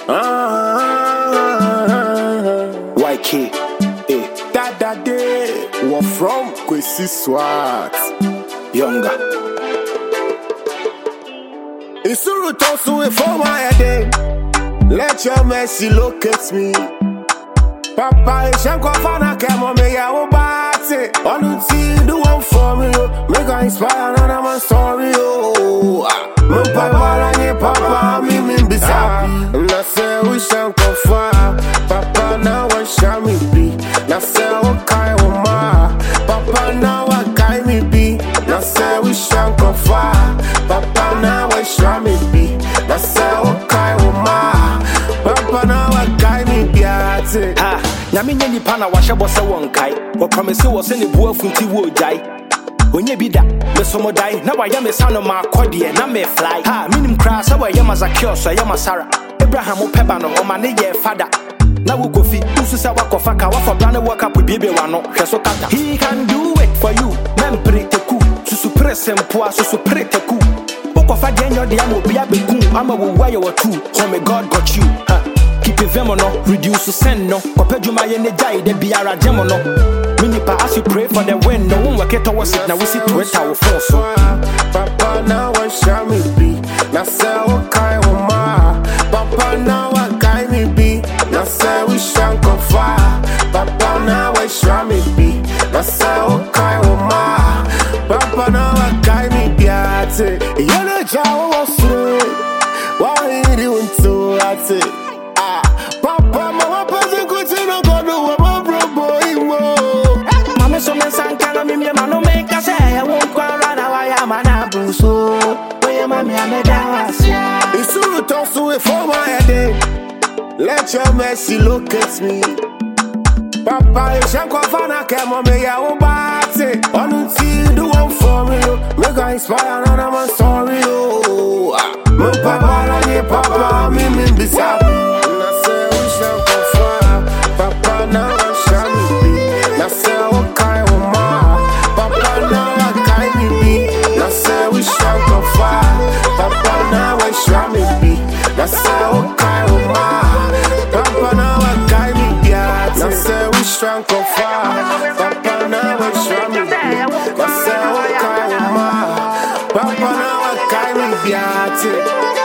YK, Dada Day, we're from Kwesi Swat, Younger. It's a return to it for my head. Let your mercy locate me. Papa, it's a confana, come on, me, I will buy it. I don't see the one for me, make I inspire another story. My papa, and your papa, me, be happy. And I say, we shall go far. Papa, now what shall me be? Now say, what kind of ma? Papa, now what kind me be? Now say, we shall go far. Papa, now what shall me be? Now say, what kind of ma? Papa, now what kind me be? Ha, Namina ni pana washa bossa one kai. What promise was in the boy funti wo jai. When you be that, the somo die. Now I am a son of my cordia, and I may fly. Ha, minim crass, I am as a kiosk, I am a Sarah. Abraham Pebano, or my name, father. Now we go fit, Ususa Wakofaka, for Brana work up with Baby Wano, Kasokata. He can do it for you, man, pretty cool. To suppress and poor, so pretty cool. Bokofa Daniel, the Amo Biabu, I'm a wire or two. Home, God got you. Keep it vemono, reduce to send no. Kopejuma yene jai, de biara demono. Minipa as you pray for the wind, no one will get towards it. Now we see to it our force. Papa, now what shall me be? Now say what kind of ma? Papa, now what kind me be? Now say we shall go far. Papa, now what shall me be? Now say what kind of ma? Papa, now what kind me be? I say, you know, Jawa was through. Why you doing so? I say, Papa, mama, person could say no go do what my bro boy mo. Mama, so me sankana me no make us say I won't go run away. I'm an abu so. Where mommy I'm a dance. It's a return to it for my head. Let your mercy locate me. Papa, it's a confana, come on, me, I will buy it. I don't see the one for me. Make I inspire another story. My papa, and your papa, me, be happy. And I say, we shall go far. Papa, now what shall me be? Now say, what kind of ma? Papa, now what kind me be? Now say, we shall go far. Papa, now what shall me be? Now say, what kind of ma? Papa, now what kind me be? Now say, we shall go far. Papa, now what shall me be? Now say, what kind of ma? Papa, now what kind me be?